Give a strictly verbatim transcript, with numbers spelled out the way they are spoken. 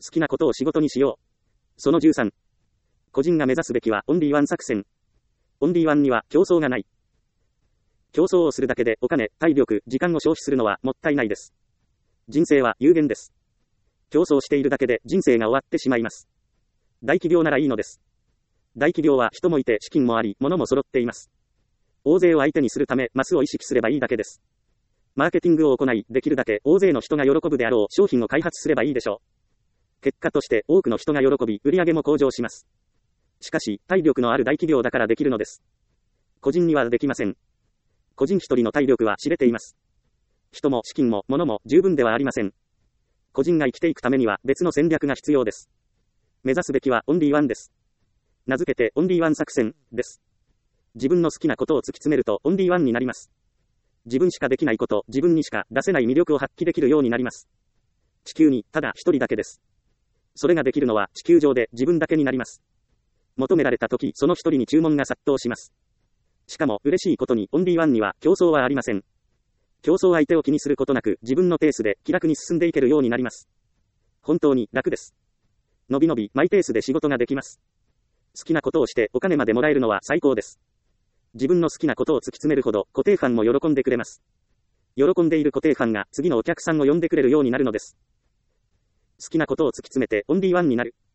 きなことを仕事にしよう。そのじゅうさん。個人が目指すべきはオンリーワン作戦。オンリーワンには競争がない。競争をするだけでお金、体力、時間を消費するのはもったいないです。人生は有限です。競争しているだけで人生が終わってしまいます。大企業ならいいのです。大企業は人もいて資金もあり、物も揃っています。大勢を相手にするため、マスを意識すればいいだけです。マーケティングを行い、できるだけ大勢の人が喜ぶであろう商品を開発すればいいでしょう。結果として多くの人が喜び、売上も向上します。しかし、体力のある大企業だからできるのです。個人にはできません。個人一人の体力は知れています。人も資金も物も十分ではありません。個人が生きていくためには別の戦略が必要です。目指すべきはオンリーワンです。名付けてオンリーワン作戦です。自分の好きなことを突き詰めるとオンリーワンになります。自分しかできないこと、自分にしか出せない魅力を発揮できるようになります。地球にただ一人だけです。それができるのは地球上で自分だけになります。求められた時、その一人に注文が殺到します。しかも嬉しいことにオンリーワンには競争はありません。競争相手を気にすることなく自分のペースで気楽に進んでいけるようになります。本当に楽です。のびのびマイペースで仕事ができます。好きなことをしてお金までもらえるのは最高です。自分の好きなことを突き詰めるほど固定ファンも喜んでくれます。喜んでいる固定ファンが次のお客さんを呼んでくれるようになるのです。好きなことを突き詰めてオンリーワンになる。